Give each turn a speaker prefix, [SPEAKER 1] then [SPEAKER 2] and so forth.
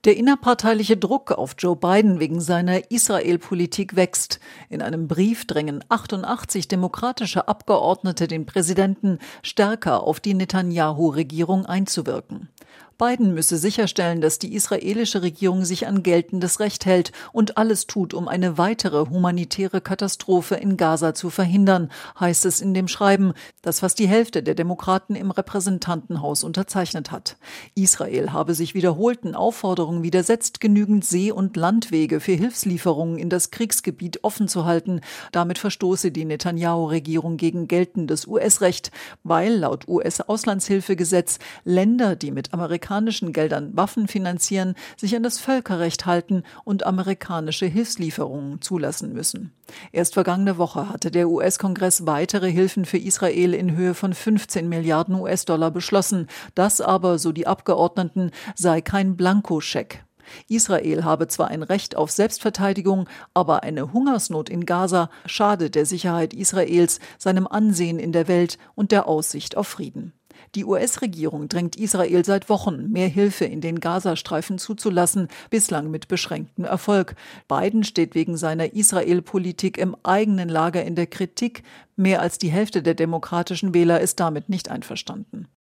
[SPEAKER 1] Der innerparteiliche Druck auf Joe Biden wegen seiner Israel-Politik wächst. In einem Brief drängen 88 demokratische Abgeordnete den Präsidenten, stärker auf die Netanyahu-Regierung einzuwirken. Biden müsse sicherstellen, dass die israelische Regierung sich an geltendes Recht hält und alles tut, um eine weitere humanitäre Katastrophe in Gaza zu verhindern, heißt es in dem Schreiben, das fast die Hälfte der Demokraten im Repräsentantenhaus unterzeichnet hat. Israel habe sich wiederholten Aufforderungen widersetzt, genügend See- und Landwege für Hilfslieferungen in das Kriegsgebiet offen zu halten. Damit verstoße die Netanyahu-Regierung gegen geltendes US-Recht, weil laut US-Auslandshilfegesetz Länder, die mit amerikanischen Geldern Waffen finanzieren, sich an das Völkerrecht halten und amerikanische Hilfslieferungen zulassen müssen. Erst vergangene Woche hatte der US-Kongress weitere Hilfen für Israel in Höhe von 15 Milliarden US-Dollar beschlossen. Das aber, so die Abgeordneten, sei kein Blankoscheck. Israel habe zwar ein Recht auf Selbstverteidigung, aber eine Hungersnot in Gaza schade der Sicherheit Israels, seinem Ansehen in der Welt und der Aussicht auf Frieden. Die US-Regierung drängt Israel seit Wochen, mehr Hilfe in den Gazastreifen zuzulassen, bislang mit beschränktem Erfolg. Biden steht wegen seiner Israel-Politik im eigenen Lager in der Kritik. Mehr als die Hälfte der demokratischen Wähler ist damit nicht einverstanden.